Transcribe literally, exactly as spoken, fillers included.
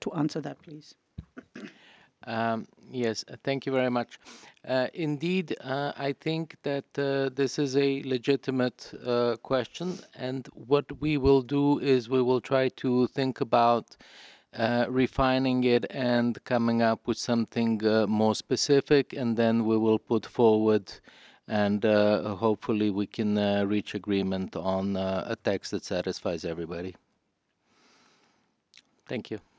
to answer that, please. Um, yes, uh, thank you very much. Uh, indeed, uh, I think that uh, this is a legitimate uh, question, and what we will do is we will try to think about uh, refining it and coming up with something uh, more specific, and then we will put forward, and uh, hopefully we can uh, reach agreement on uh, a text that satisfies everybody. Thank you.